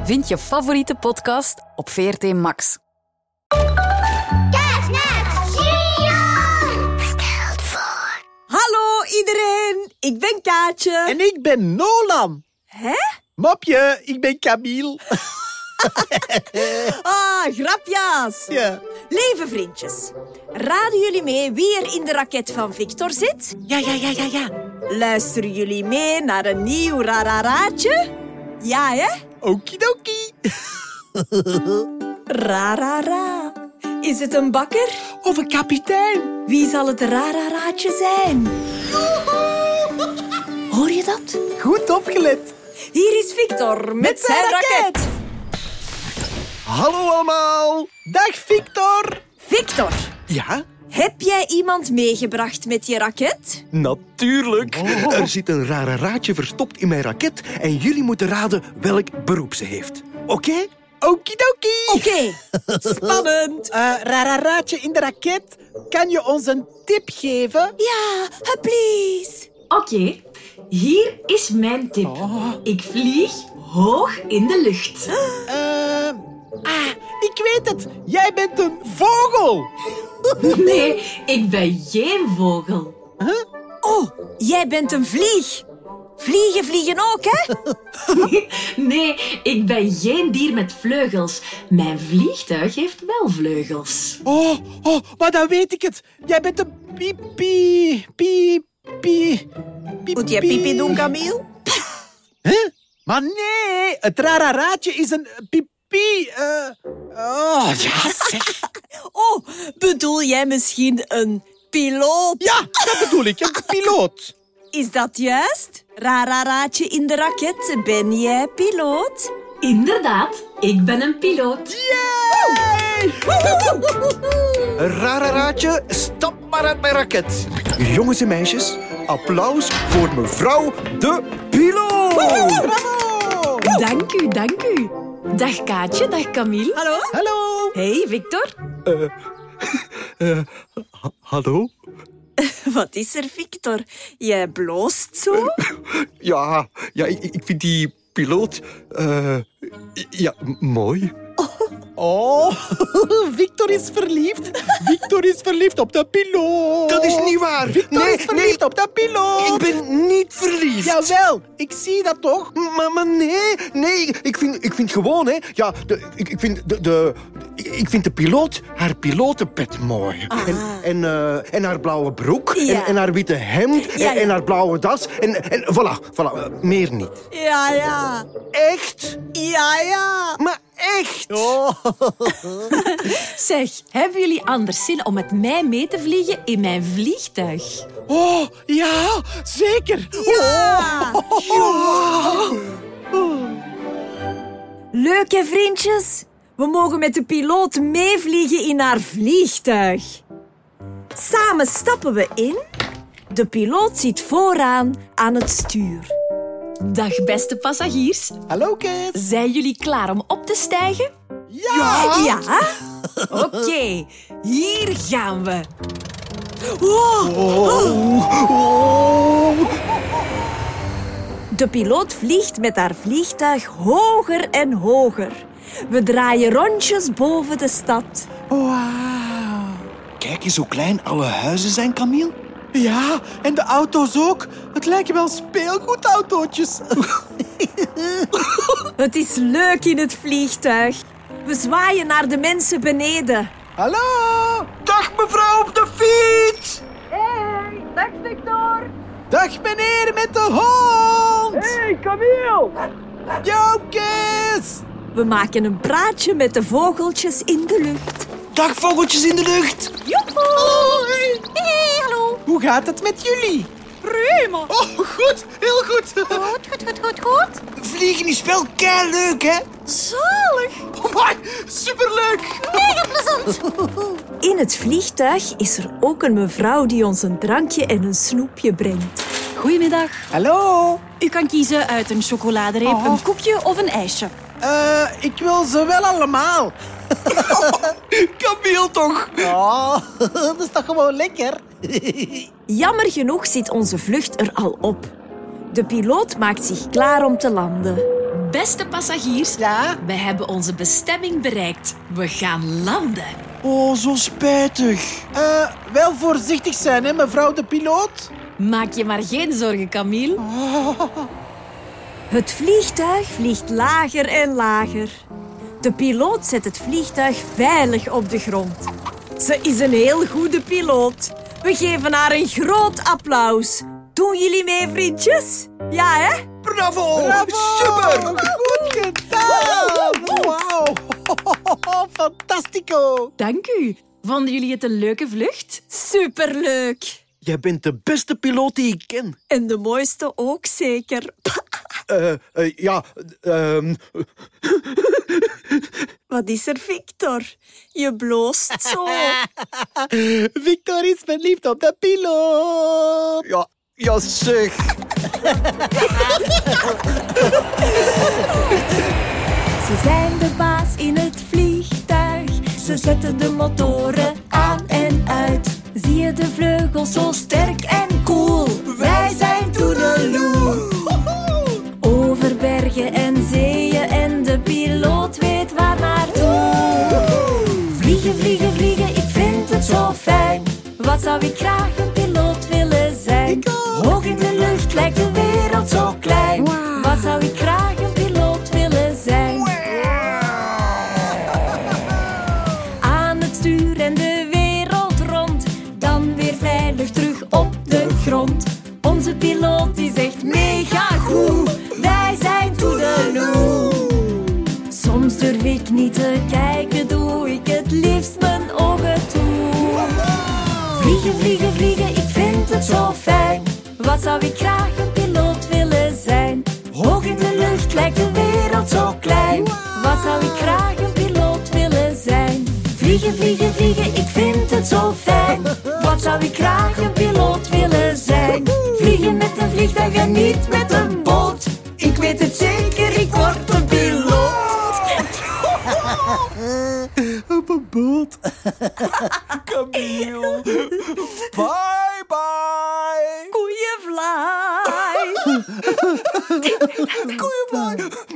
Vind je favoriete podcast op VRT Max. Stelt voor. Hallo iedereen, ik ben Kaatje. En ik ben Nolan. Hè? Mopje, ik ben Camille. Grapjas. Ja. Lieve vriendjes, raden jullie mee wie er in de raket van Victor zit? Ja. Luisteren jullie mee naar een nieuw rararaatje? Ja, hè? Okidoki. Rarara. Is het een bakker? Of een kapitein. Wie zal het rararaatje zijn? Hoor je dat? Goed opgelet. Hier is Victor met zijn raket. Hallo allemaal. Dag Victor. Victor, Ja? heb jij iemand meegebracht met je raket? Natuurlijk. Er zit een rararaatje verstopt in mijn raket en jullie moeten raden welk beroep ze heeft. Oké? Okidoki. Oké, spannend. Rararaatje in de raket. Kan je ons een tip geven? Ja, please. Oké, hier is mijn tip. Ik vlieg hoog in de lucht. Ik weet het. Jij bent een vogel. Nee, ik ben geen vogel. Oh, jij bent een vlieg. Vliegen ook, hè? Nee, ik ben geen dier met vleugels. Mijn vliegtuig heeft wel vleugels. Oh, maar dan weet ik het. Jij bent een pipi. Moet jij pipi doen, Camille? Huh? Maar nee, het rararaatje is een pipi. Ja, zeg. Oh, bedoel jij misschien een piloot? Ja, dat bedoel ik, een piloot. Is dat juist? Rararaatje in de raket, ben jij piloot? Inderdaad, ik ben een piloot. Rararaatje, stap maar uit mijn raket. Jongens en meisjes, applaus voor mevrouw de piloot. Bravo. Dank u. Dag Kaatje, dag Camille. Hallo? Hallo. Hey Victor. Hallo? Wat is er, Victor? Jij bloost zo? Ja, ik vind die piloot mooi. Oh, Victor is verliefd. Victor is verliefd op de piloot. Dat is niet waar. Victor is verliefd op de piloot. Ik ben niet verliefd. Jawel, ik zie dat toch? Maar nee, ik vind gewoon, hè. Ja, ik vind de piloot, haar pilotenpet mooi. En haar blauwe broek, Ja. en haar witte hemd, Ja. en haar blauwe das. En voilà, meer niet. Ja. Echt? Ja. Maar echt? Zeg, hebben jullie anders zin om met mij mee te vliegen in mijn vliegtuig? Oh, ja, zeker. Ja. Leuk, hè, vriendjes? We mogen met de piloot meevliegen in haar vliegtuig. Samen stappen we in. De piloot zit vooraan aan het stuur. Dag beste passagiers. Hallo, Kees. Zijn jullie klaar om op te stijgen? Ja. Oké, hier gaan we. De piloot vliegt met haar vliegtuig hoger en hoger. We draaien rondjes boven de stad. Wauw. Kijk eens hoe klein alle huizen zijn, Camille. Ja, en de auto's ook. Het lijken wel speelgoedautootjes. Het is leuk in het vliegtuig. We zwaaien naar de mensen beneden. Hallo. Dag mevrouw op de fiets. Dag Victor. Dag meneer met de hond. Hey, Camille! Yo, Kees. We maken een praatje met de vogeltjes in de lucht. Dag vogeltjes in de lucht. Joehoe! Hey, hallo. Hoe gaat het met jullie? Prima. Oh, goed. Heel goed. Goed. Vliegen is wel leuk, hè? Zalig. Amai, superleuk. Mega plezant. In het vliegtuig is er ook een mevrouw die ons een drankje en een snoepje brengt. Goedemiddag. Hallo. U kan kiezen uit een chocoladereep, een koekje of een ijsje. Ik wil ze wel allemaal. Camille toch? Oh, dat is toch gewoon lekker? Jammer genoeg zit onze vlucht er al op. De piloot maakt zich klaar om te landen. Beste passagiers, Ja? we hebben onze bestemming bereikt. We gaan landen. Oh, zo spijtig. Wel voorzichtig zijn, hè, mevrouw de piloot. Maak je maar geen zorgen, Camille. Het vliegtuig vliegt lager en lager. De piloot zet het vliegtuig veilig op de grond. Ze is een heel goede piloot. We geven haar een groot applaus. Doen jullie mee, vriendjes? Ja, hè? Bravo! Bravo! Super! Goed gedaan! Wauw! Fantastico! Dank u. Vonden jullie het een leuke vlucht? Superleuk. Jij bent de beste piloot die ik ken. En de mooiste ook zeker. Ja, Wat is er, Victor? Je bloost zo. Victor is verliefd op de piloot. ja zeg. Ze zijn de baas in het vliegtuig. Ze zetten de motoren aan en uit. Zie je de vleugels zo sterk en cool? Wij zijn Toedeloe. Over bergen en zeeën en de piloot weet waar naartoe. Vliegen, vliegen, vliegen, ik vind het zo fijn. Wat zou ik graag een piloot willen zijn? Hoog in de lucht lijkt de wereld zo klein. Wat zou ik graag een piloot willen zijn? Aan het stuur en de wereld rond, dan weer veilig terug op de grond. Onze piloot is echt mega goed. Wij zijn Toedeloe. Soms durf ik niet te kijken, doe ik het liefst mijn ogen toe. Vliegen, vliegen, vliegen, ik vind het zo fijn. Wat zou ik graag een piloot willen zijn? Hoog in de lucht lijkt de wereld zo klein. Wat zou ik graag een piloot willen zijn? Vliegen, vliegen, vliegen, ik vind het zo fijn. Wat zou ik graag een piloot willen zijn? Vliegen met een vliegtuig en niet met een boot. Ik weet het zeker, ik word een piloot. Op een boot. Camille. Bye bye. Koeienvlaai. Koeienvlaai.